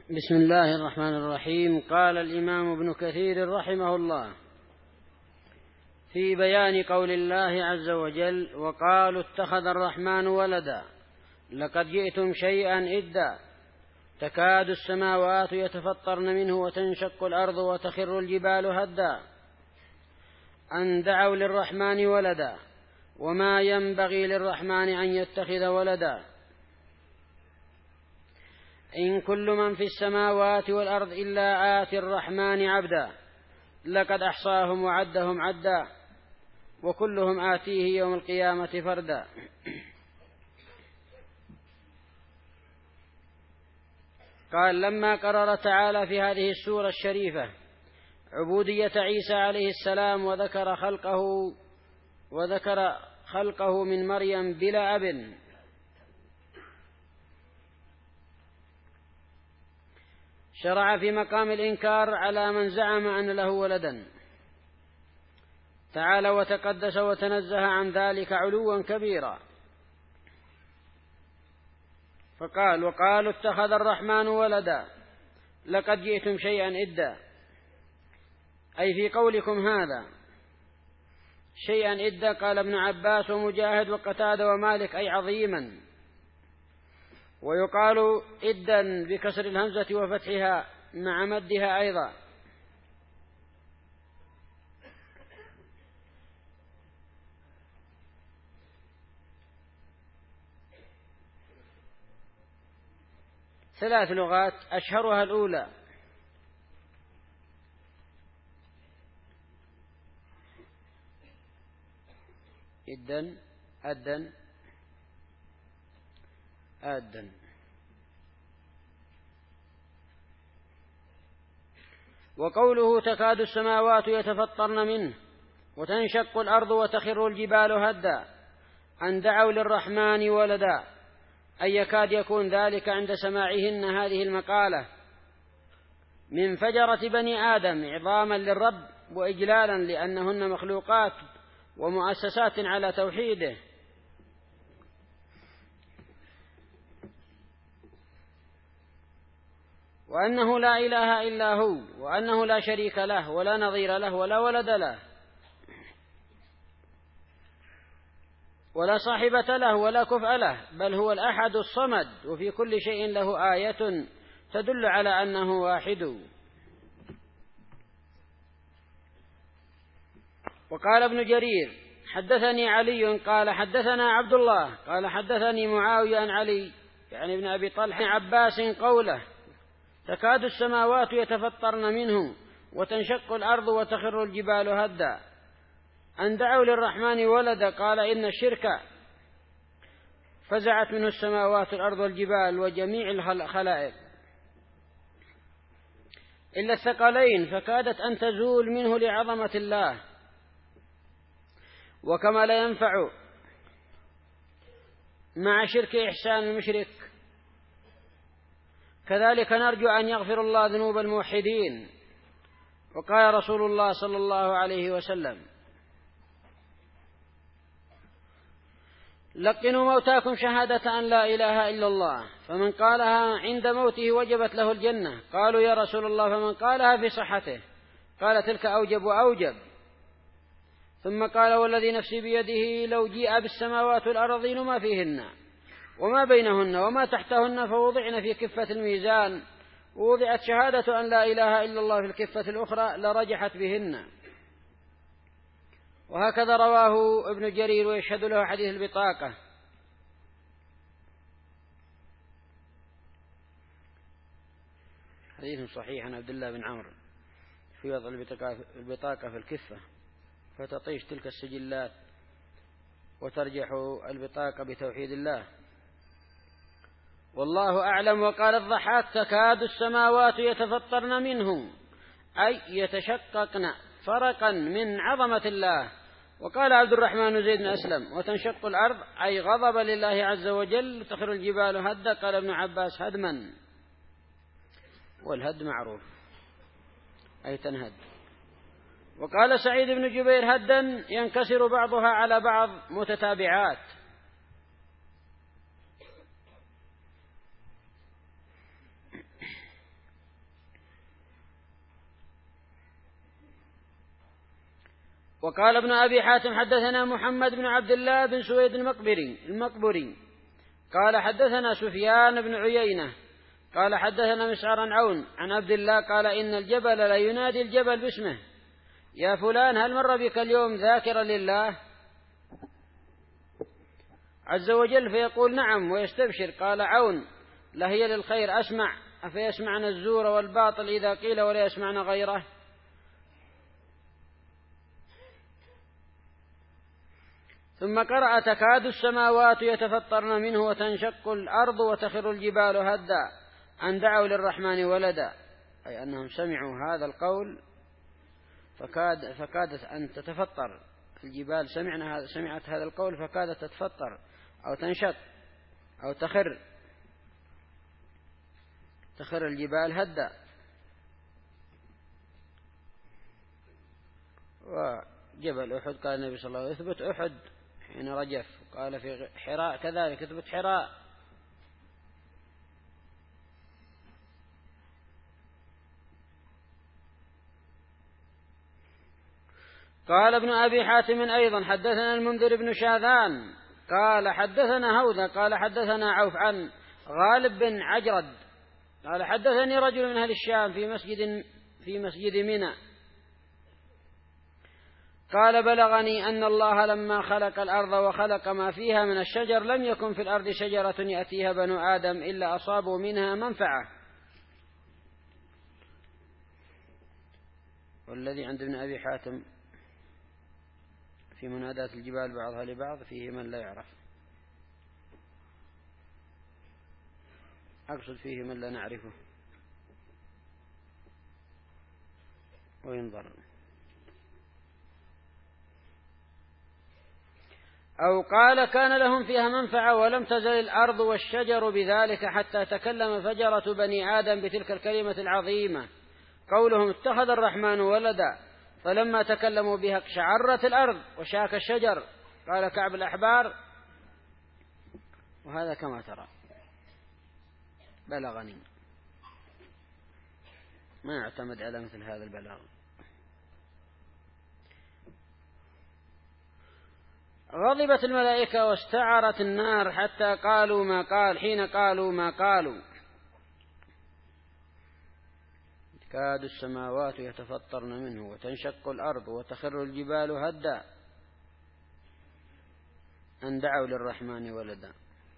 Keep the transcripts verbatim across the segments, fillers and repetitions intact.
بسم الله الرحمن الرحيم. قال الإمام ابن كثير رحمه الله في بيان قول الله عز وجل: وقالوا اتخذ الرحمن ولدا لقد جئتم شيئا إدا تكاد السماوات يتفطرن منه وتنشق الأرض وتخر الجبال هدا أن دعوا للرحمن ولدا وما ينبغي للرحمن أن يتخذ ولدا إن كل من في السماوات والأرض إلا آتي الرحمن عبدا لقد أحصاهم وعدهم عدا وكلهم آتيه يوم القيامة فردا. قال: لما قرر تعالى في هذه السورة الشريفة عبودية عيسى عليه السلام وذكر خلقه وذكر خلقه من مريم بلا أب، شرع في مقام الإنكار على من زعم أن له ولدا، تعالى وتقدس وتنزه عن ذلك علوا كبيرا، فقال: وقالوا اتخذ الرحمن ولدا لقد جئتم شيئا إدا، أي في قولكم هذا شيئا إدا. قال ابن عباس ومجاهد وقتادة ومالك: أي عظيما. ويقال إدا بكسر الهمزة وفتحها مع مدها أيضا. ثلاث لغات أشهرها الأولى إدا أدا آدا. وقوله تكاد السماوات يتفطرن منه وتنشق الأرض وتخر الجبال هدا أن دعوا للرحمن ولدا، أي يكاد يكون ذلك عند سماعهن هذه المقالة من فجرة بني آدم عظاما للرب وإجلالا لأنهن مخلوقات ومؤسسات على توحيده، وأنه لا إله إلا هو، وأنه لا شريك له ولا نظير له ولا ولد له ولا صاحبة له ولا كفء له، بل هو الأحد الصمد، وفي كل شيء له آية تدل على أنه واحد. وقال ابن جرير: حدثني علي قال حدثنا عبد الله قال حدثني معاوية عن علي يعني ابن أبي طلحة عباس قوله: تكاد السماوات يتفطرن منه وتنشق الأرض وتخر الجبال هدا أن دعوا للرحمن ولدا. قال: إن الشرك فزعت منه السماوات الأرض والجبال وجميع الخلائق إلا الثقلين، فكادت أن تزول منه لعظمة الله. وكما لا ينفع مع شرك إحسان المشرك، كذلك نرجو أن يغفر الله ذنوب الموحدين. وقال رسول الله صلى الله عليه وسلم: لقنوا موتاكم شهادة أن لا إله إلا الله، فمن قالها عند موته وجبت له الجنة. قالوا: يا رسول الله فمن قالها في صحته؟ قال: تلك أوجب وأوجب. ثم قال: والذي نفسي بيده لو جيء بالسماوات والأرضين ما فيهن وما بينهن وما تحتهن فوضعن في كفة الميزان ووضعت شهادة أن لا إله إلا الله في الكفة الأخرى لرجحت بهن. وهكذا رواه ابن جرير ويشهد له حديث البطاقة. حديث صحيح عن عبد الله بن عمرو في وضع البطاقة في الكفة فتطيش تلك السجلات وترجح البطاقة بتوحيد الله، والله أعلم. وقال الضحاك: تكاد السماوات يتفطرن منه، أي يتشققن فرقا من عظمة الله. وقال عبد الرحمن زيد بن أسلم: وتنشق الأرض، أي غضب لله عز وجل، تخر الجبال هدا. قال ابن عباس: هدما، والهد معروف أي تنهد. وقال سعيد بن جبير: هدا ينكسر بعضها على بعض متتابعات. وقال ابن أبي حاتم حدثنا محمد بن عبد الله بن سويد المقبري المقبري قال حدثنا سفيان بن عيينة قال حدثنا مسعر عن عون عن عبد الله قال إن الجبل لا ينادي الجبل باسمه يا فلان هل مر بك اليوم ذاكرا لله عز وجل فيقول نعم ويستبشر. قال عون لا هي للخير أسمع أفيسمعنا الزور والباطل إذا قيل ولا يسمعنا غيره. ثم قرأ تكاد السماوات يتفطرن منه وتنشق الأرض وتخر الجبال هدا أن دعوا للرحمن ولدا، أي أنهم سمعوا هذا القول فكاد فكادت أن تتفطر الجبال، سمعنا هذا سمعت هذا القول فكادت تتفطر أو تنشق أو تخر تخر الجبال هدا. وجبل أحد قال النبي صلى الله عليه وسلم يثبت أحد حين رجف، قال في حراء كذلك يثبت حراء. قال ابن أبي حاتم أيضا حدثنا المنذر بن شاذان قال حدثنا هوذا قال حدثنا عوف عن غالب بن عجرد قال حدثني رجل من أهل الشام في مسجد في مسجد منى قال بلغني أن الله لما خلق الأرض وخلق ما فيها من الشجر لم يكن في الأرض شجرة يأتيها بنو آدم إلا أصابوا منها منفعة. والذي عند ابن أبي حاتم في منادات الجبال بعضها لبعض فيه من لا يعرف، أقصد فيه من لا نعرفه وينظر. أو قال كان لهم فيها منفعة ولم تزل الأرض والشجر بذلك حتى تكلم فجرة بني آدم بتلك الكلمة العظيمة قولهم اتخذ الرحمن ولدا، فلما تكلموا بها اقشعرت الأرض وشاك الشجر. قال كعب الأحبار وهذا كما ترى بلغني، ما يعتمد على مثل هذا البلاغ. غضبت الملائكة واستعرت النار حتى قالوا ما قال حين قالوا ما قالوا تكاد السماوات يتفطرن منه وتنشق الأرض وتخر الجبال هدا أن دعوا للرحمن ولدا.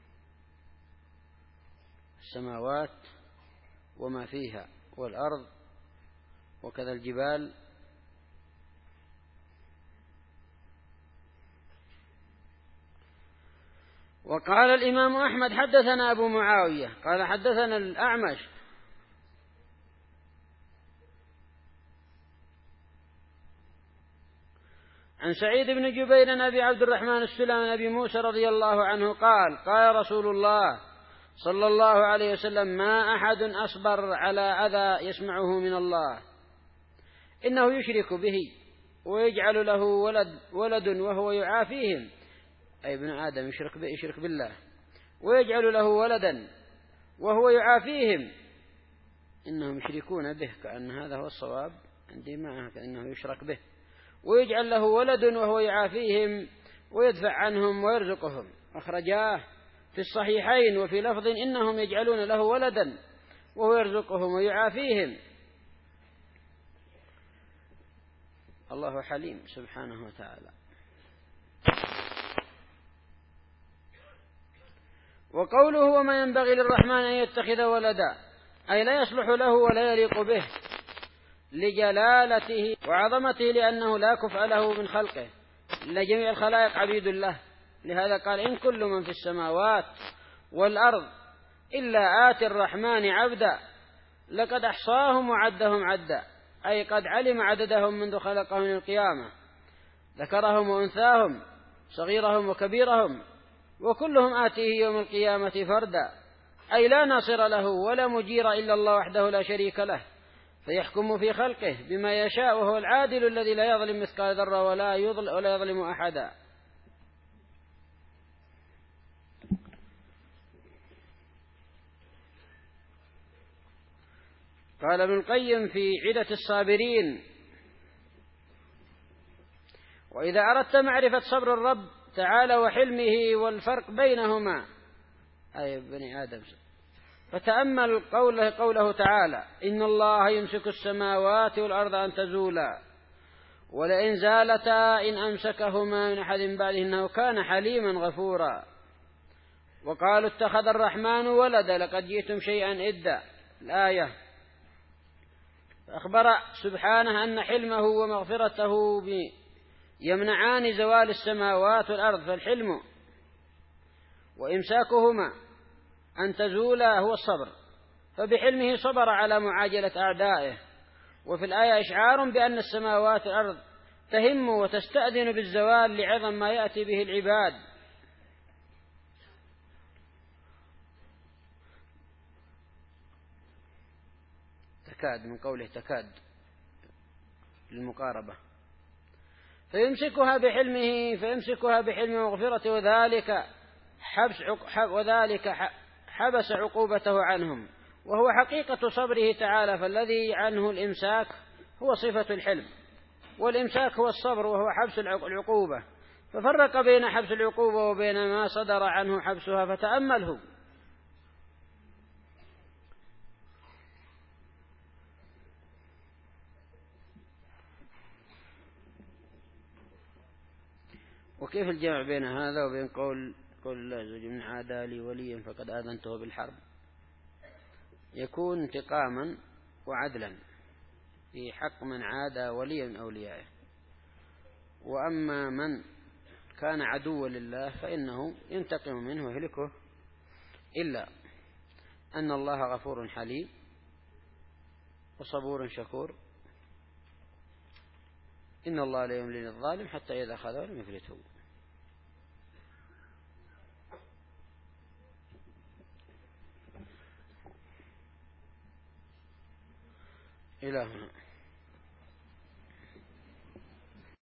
السماوات وما فيها والأرض وكذا الجبال. وقال الإمام أحمد حدثنا أبو معاوية قال حدثنا الأعمش عن سعيد بن جبير أبي عبد الرحمن السلمي أبي موسى رضي الله عنه قال قال رسول الله صلى الله عليه وسلم ما أحد أصبر على أذى يسمعه من الله إنه يشرك به ويجعل له ولد, ولد وهو يعافيهم، أي ابن آدم يشرك, يشرك بالله ويجعل له ولدا وهو يعافيهم إنهم يشركون به، كأن هذا هو الصواب عندي معه كأنه يشرك به، ويجعل له ولد وهو يعافيهم ويدفع عنهم ويرزقهم. أخرجاه في الصحيحين وفي لفظ إنهم يجعلون له ولدا وهو يرزقهم ويعافيهم. الله حليم سبحانه وتعالى. وقوله وما ينبغي للرحمن أن يتخذ ولدا أي لا يصلح له ولا يليق به لجلالته وعظمته لأنه لا كفء له من خلقه، لجميع الخلائق عبيد له. لهذا قال إن كل من في السماوات والأرض إلا آتي الرحمن عبدا لقد أحصاهم وعدهم عدا، أي قد علم عددهم منذ خلقهم للقيامة، ذكرهم وأنثاهم صغيرهم وكبيرهم وكلهم آتيه يوم القيامة فردا، أي لا ناصر له ولا مجير إلا الله وحده لا شريك له، فيحكم في خلقه بما يشاء وهو العادل الذي لا يظلم مثقال ذرة ولا يظلم, ولا يظلم أحدا. قال ابن القيم في عدة الصابرين وإذا أردت معرفة صبر الرب تعالى وحلمه والفرق بينهما أي بني آدم فتأمل قوله, قوله تعالى إن الله يمسك السماوات والأرض أن تزولا ولئن زالتا إن أمسكهما من أحد بعده إنه كان حليما غفورا. وقالوا اتخذ الرحمن ولدا لقد جئتم شيئا إدا الآية. فأخبر سبحانه أن حلمه ومغفرته يمنعان زوال السماوات والأرض، فالحلم وإمساكهما أن تزولا هو الصبر، فبحلمه صبر على معاجلة أعدائه. وفي الآية إشعار بأن السماوات والأرض تهم وتستأذن بالزوال لعظم ما يأتي به العباد. تكاد من قوله تكاد للمقاربة. فيمسكها بحلمه فيمسكها بحلمه ومغفرته وذلك حبس عق... وذلك حبس عقوبته عنهم، وهو حقيقة صبره تعالى. فالذي عنه الإمساك هو صفة الحلم، والإمساك هو الصبر وهو حبس العقوبة، ففرق بين حبس العقوبة وبين ما صدر عنه حبسها. فتأمله وكيف الجمع بين هذا وبين قول قول الله عز وجل من عادى لي وليا فقد آذنته بالحرب؟ يكون انتقاما وعدلا في حق من عادى وليا من أوليائه. وأما من كان عدوا لله فإنه ينتقم منه ويهلكه، إلا أن الله غفور حليم وصبور شكور. إن الله لا يملي للظالم حتى إذا أخذه لم يفلته. إلى هنا.